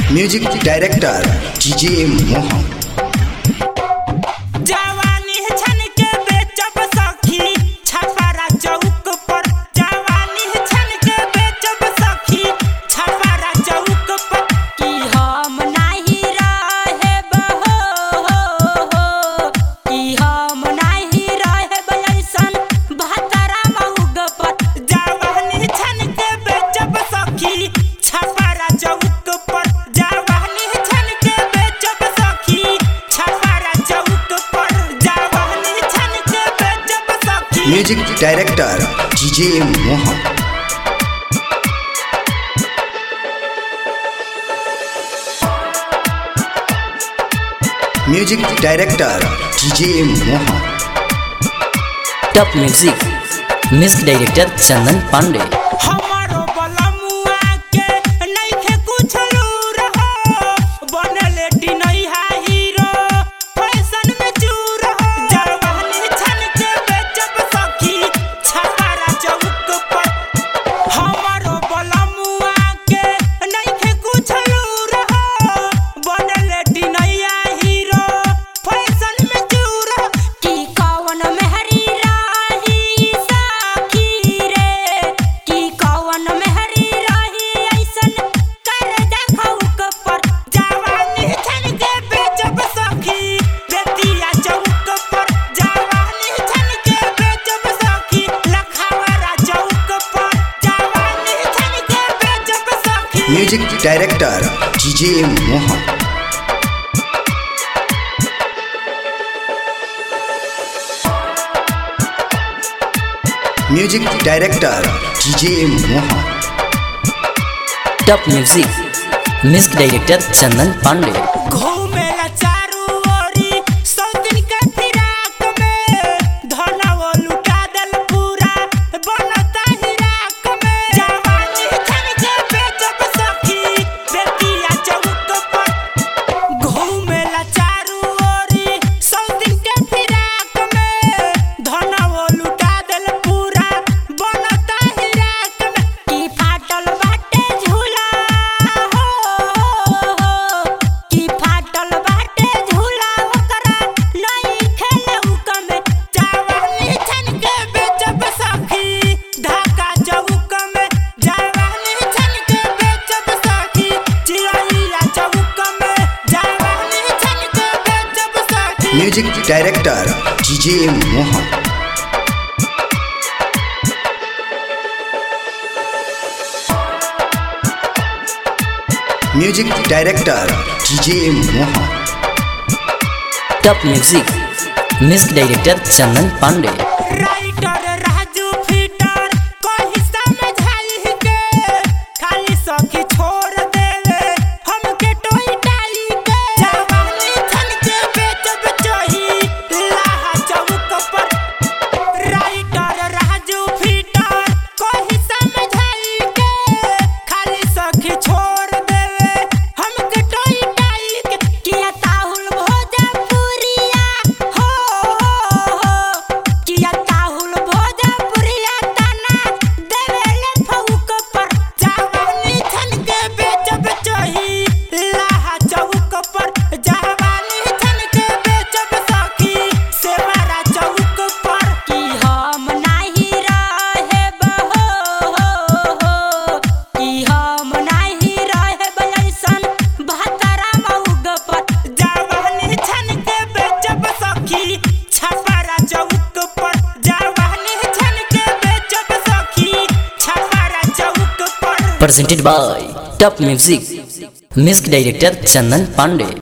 Music director DJ Mohan. जवानी छन के बेचब सखी छपरा चौक पर, जवानी छन के बेचब सखी छपरा चौक पर। कि हम नहीं रहे कि हम नहीं रहे ऐसन भतरा मऊग पर। जवानी छन के बेचब सखी छपरा चौक पर, जवानी छन के बेचब सखी छपरा चौक पर, जवानी छन के बेचब सखी। Music director DJ Mohan. Music director DJ Mohan. Top music music director Chandan Pandey. हमारो बलमुआ के नइखे कुछ लूर हो, बनले टिनैहा हीरो फैशन में चूर हो। जवानी छन के बेचब सखी छपरा चौक पर, हमारो बलमुआ के नइखे कुछ लूर हो, बनले टिनैहा हीरो फैशन में चूर हो। कि कौन मेहरी राही सखी रे, कि कौन मेहरी राही ऐसन कर देखौक पर। जवानी छन के बेचब सखी बेतिया चौक पर, जवानी छन के बेचब सखी लखवारा चौक पर, जवानी छन के बेचब सखी। Music director DJ Mohan. Music director DJ Mohan. Top music music director Chandan Pandey. घूमेला चारू ओरी सौतिन के फिराक में, धनवा लुटा देल पूरा बनता हिराक में। जवानी छन के बेचब सखी बेतिया चौक पर, घूमेला चारू ओरी सौतिन के फिराक में, धनवा लुटा देल पूरा बनता हिराक में। कि फाटल बाटे झूला कि फाटल बाटे झूला ओकरा नहीं खेले उकमे। जवानी छन के बेचब सखी ढाका चौक में, जवानी छन के बेचब सखी चिरैया चौक में, जवानी छन के बेचब सखी। Music director DJ Mohan. Music director DJ Mohan. Top music music director Chandan Pandey. Writer Raju fitter कोई समझाई के खाली सखी छोड़ देवे हमके टोई डाली के। जवानी छन के बेचब चोही लाहा चौक पर, राइटर राजू फीटर कोई समझाई के खाली सखी छोड़ देवे हमके टोई डाली के। किया ताहुल भोजपुरिया किया ताहुल भोजपुरिया तना देवेले फौक पर। जवानी छन के बेचब चोही लाहा चौक पर, जवानी छन के बेचब सखी सेवारा चौक पर। कि हम नहीं रहे कि हम नहीं रहे ऐसन भतरा मऊग पर। जवानी छन के बेचब सखी छपरा चौक पर, जवानी छन के बेचब सखी छपरा चौक पर। presented by top music music director Chandan Pandey.